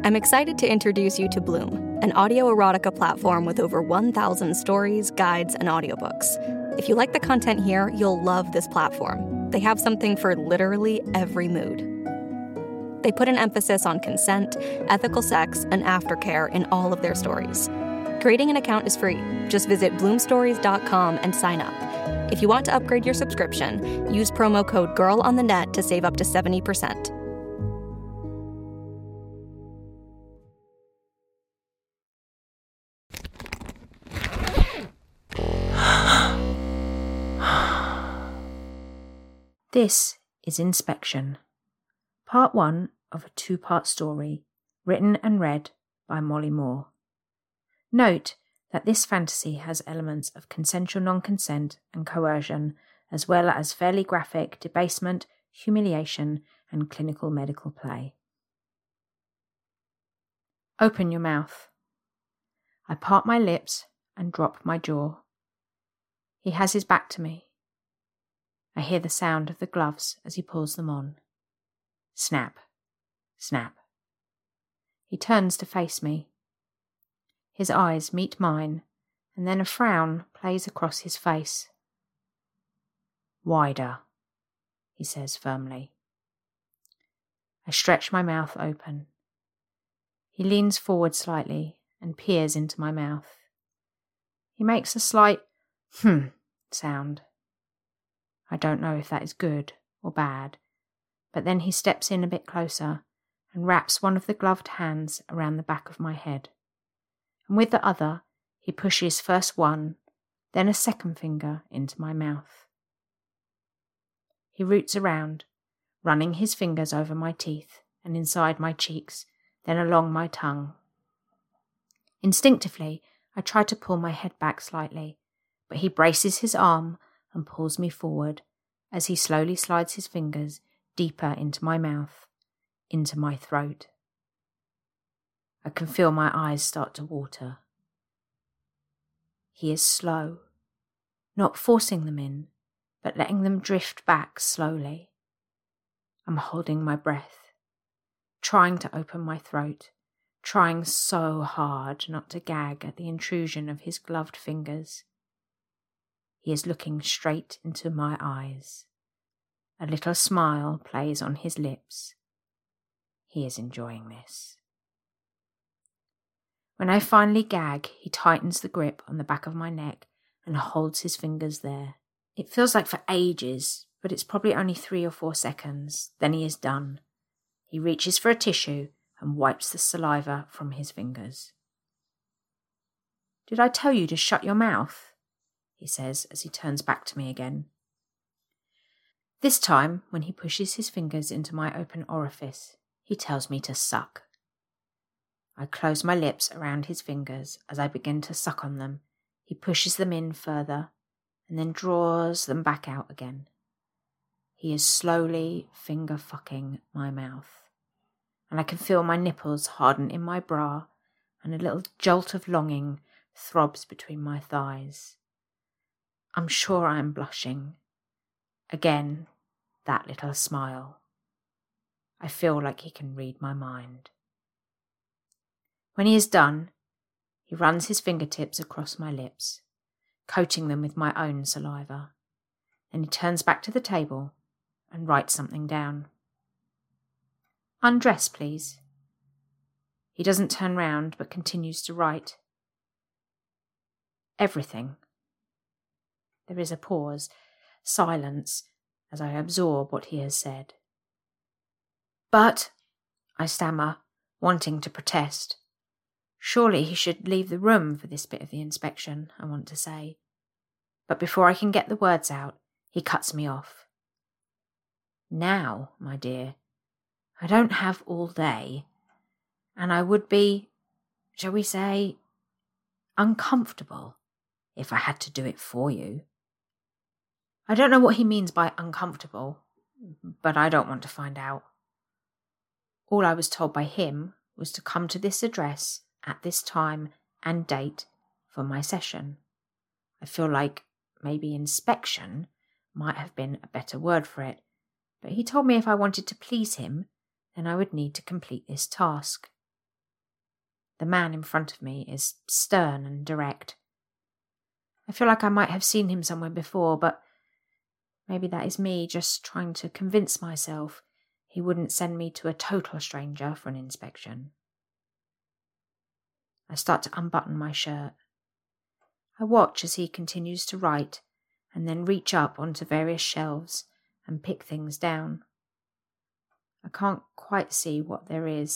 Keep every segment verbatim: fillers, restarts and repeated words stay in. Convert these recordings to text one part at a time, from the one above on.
I'm excited to introduce you to Bloom, an audio erotica platform with over one thousand stories, guides, and audiobooks. If you like the content here, you'll love this platform. They have something for literally every mood. They put an emphasis on consent, ethical sex, and aftercare in all of their stories. Creating an account is free. Just visit bloom stories dot com and sign up. If you want to upgrade your subscription, use promo code GIRLONTHENET to save up to seventy percent. This is Inspection, part one of a two-part story, written and read by Molly Moore. Note that this fantasy has elements of consensual non-consent and coercion, as well as fairly graphic debasement, humiliation, and clinical medical play. Open your mouth. I part my lips and drop my jaw. He has his back to me. I hear the sound of the gloves as he pulls them on. Snap, snap. He turns to face me. His eyes meet mine, and then a frown plays across his face. Wider, he says firmly. I stretch my mouth open. He leans forward slightly and peers into my mouth. He makes a slight hmm sound. I don't know if that is good or bad, but then he steps in a bit closer and wraps one of the gloved hands around the back of my head. And with the other, he pushes first one, then a second finger into my mouth. He roots around, running his fingers over my teeth and inside my cheeks, then along my tongue. Instinctively, I try to pull my head back slightly, but he braces his arm and pulls me forward as he slowly slides his fingers deeper into my mouth, into my throat. I can feel my eyes start to water. He is slow, not forcing them in, but letting them drift back slowly. I'm holding my breath, trying to open my throat, trying so hard not to gag at the intrusion of his gloved fingers. He is looking straight into my eyes. A little smile plays on his lips. He is enjoying this. When I finally gag, he tightens the grip on the back of my neck and holds his fingers there. It feels like for ages, but it's probably only three or four seconds. Then he is done. He reaches for a tissue and wipes the saliva from his fingers. Did I tell you to shut your mouth? He says as he turns back to me again. This time, when he pushes his fingers into my open orifice, he tells me to suck. I close my lips around his fingers as I begin to suck on them. He pushes them in further and then draws them back out again. He is slowly finger-fucking my mouth, and I can feel my nipples harden in my bra and a little jolt of longing throbs between my thighs. I'm sure I am blushing. Again, that little smile. I feel like he can read my mind. When he is done, he runs his fingertips across my lips, coating them with my own saliva. Then he turns back to the table and writes something down. Undress, please. He doesn't turn round but continues to write. Everything. There is a pause, silence, as I absorb what he has said. But, I stammer, wanting to protest. Surely he should leave the room for this bit of the inspection, I want to say. But before I can get the words out, he cuts me off. Now, my dear, I don't have all day, and I would be, shall we say, uncomfortable if I had to do it for you. I don't know what he means by uncomfortable, but I don't want to find out. All I was told by him was to come to this address at this time and date for my session. I feel like maybe inspection might have been a better word for it, but he told me if I wanted to please him, then I would need to complete this task. The man in front of me is stern and direct. I feel like I might have seen him somewhere before, but maybe that is me just trying to convince myself he wouldn't send me to a total stranger for an inspection. I start to unbutton my shirt. I watch as he continues to write and then reach up onto various shelves and pick things down. I can't quite see what there is.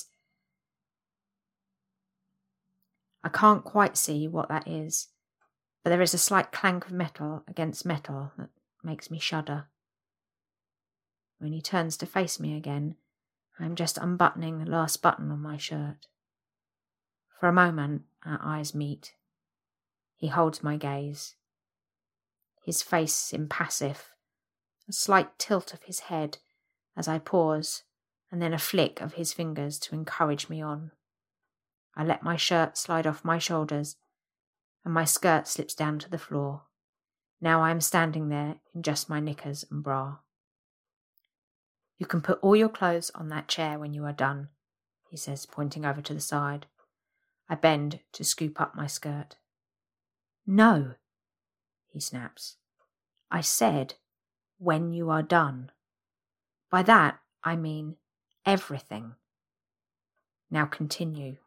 I can't quite see what that is, but there is a slight clank of metal against metal that makes me shudder. When he turns to face me again, I am just unbuttoning the last button on my shirt. For a moment, our eyes meet. He holds my gaze. His face impassive, a slight tilt of his head as I pause, and then a flick of his fingers to encourage me on. I let my shirt slide off my shoulders, and my skirt slips down to the floor. Now I am standing there in just my knickers and bra. "You can put all your clothes on that chair when you are done," he says, pointing over to the side. I bend to scoop up my skirt. "No," he snaps. "I said, when you are done. By that, I mean everything. Now continue."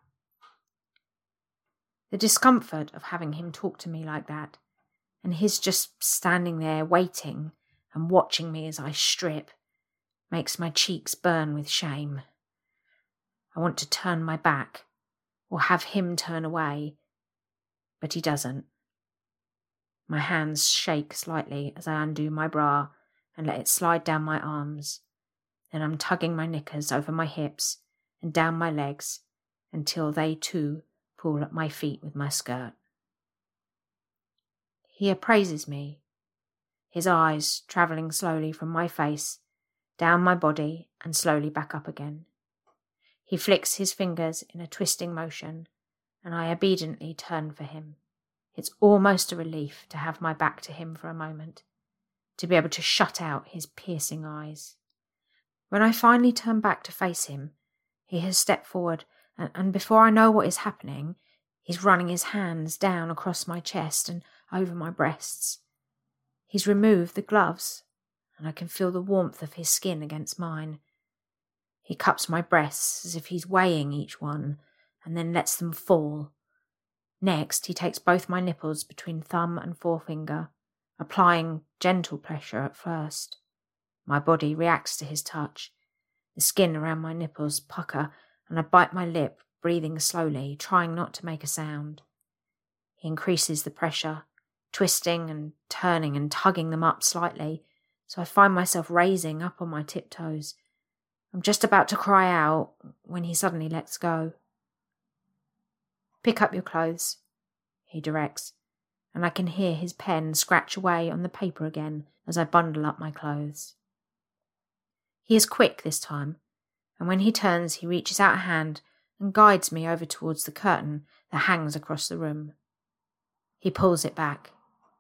The discomfort of having him talk to me like that, and his just standing there waiting and watching me as I strip, makes my cheeks burn with shame. I want to turn my back, or have him turn away, but he doesn't. My hands shake slightly as I undo my bra and let it slide down my arms. Then I'm tugging my knickers over my hips and down my legs until they too pull at my feet with my skirt. He appraises me, his eyes travelling slowly from my face, down my body and slowly back up again. He flicks his fingers in a twisting motion, and I obediently turn for him. It's almost a relief to have my back to him for a moment, to be able to shut out his piercing eyes. When I finally turn back to face him, he has stepped forward, and, and before I know what is happening, he's running his hands down across my chest and over my breasts. He's removed the gloves, and I can feel the warmth of his skin against mine. He cups my breasts as if he's weighing each one, and then lets them fall. Next, he takes both my nipples between thumb and forefinger, applying gentle pressure at first. My body reacts to his touch. The skin around my nipples pucker, and I bite my lip, breathing slowly, trying not to make a sound. He increases the pressure, twisting and turning and tugging them up slightly, so I find myself raising up on my tiptoes. I'm just about to cry out when he suddenly lets go. "Pick up your clothes," he directs, and I can hear his pen scratch away on the paper again as I bundle up my clothes. He is quick this time, and when he turns he reaches out a hand and guides me over towards the curtain that hangs across the room. He pulls it back.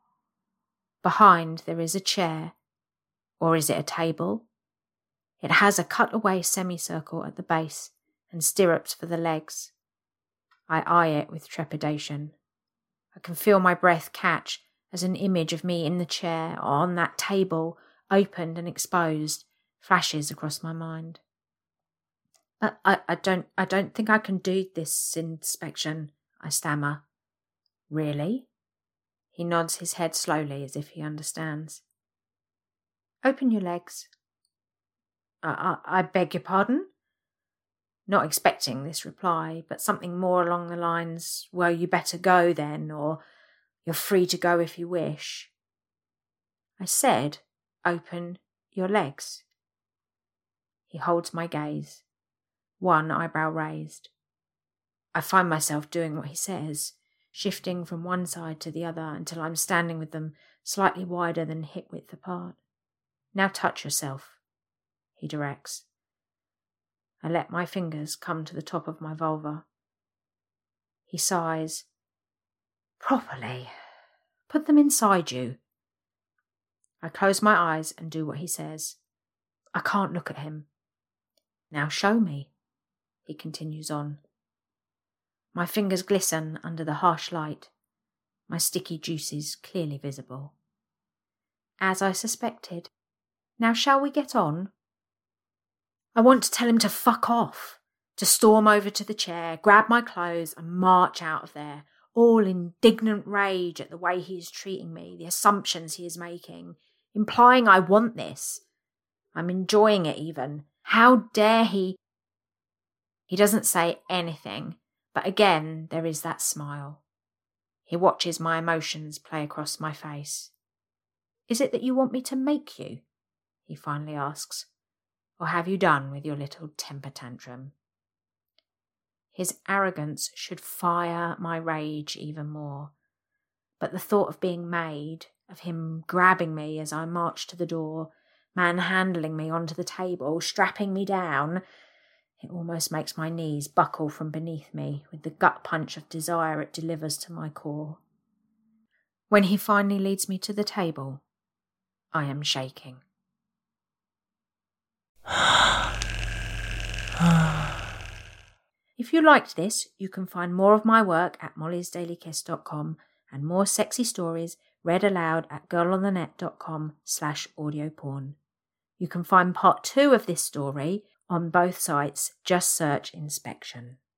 Behind there is a chair, or is it a table? It has a cut-away semicircle at the base and stirrups for the legs. I eye it with trepidation. I can feel my breath catch as an image of me in the chair or on that table, opened and exposed, flashes across my mind. I, I, I don't I don't think I can do this inspection, I stammer. Really? He nods his head slowly as if he understands. Open your legs. I, I, I beg your pardon? Not expecting this reply, but something more along the lines, well, you better go then, or you're free to go if you wish. I said, open your legs. He holds my gaze, one eyebrow raised. I find myself doing what he says, shifting from one side to the other until I'm standing with them slightly wider than hip width apart. Now touch yourself, he directs. I let my fingers come to the top of my vulva. He sighs. Properly. Put them inside you. I close my eyes and do what he says. I can't look at him. Now show me, he continues on. My fingers glisten under the harsh light, my sticky juices clearly visible. As I suspected. Now shall we get on? I want to tell him to fuck off, to storm over to the chair, grab my clothes and march out of there, all indignant rage at the way he is treating me, the assumptions he is making, implying I want this. I'm enjoying it even. How dare he? He doesn't say anything, but again there is that smile. He watches my emotions play across my face. Is it that you want me to make you? He finally asks. Or have you done with your little temper tantrum? His arrogance should fire my rage even more. But the thought of being made, of him grabbing me as I march to the door, manhandling me onto the table, strapping me down, it almost makes my knees buckle from beneath me with the gut punch of desire it delivers to my core. When he finally leads me to the table, I am shaking. If you liked this, you can find more of my work at mollys daily kiss dot com and more sexy stories read aloud at girlonthenet dot com slash audio porn. You can find part two of this story on both sites. Just search Inspection.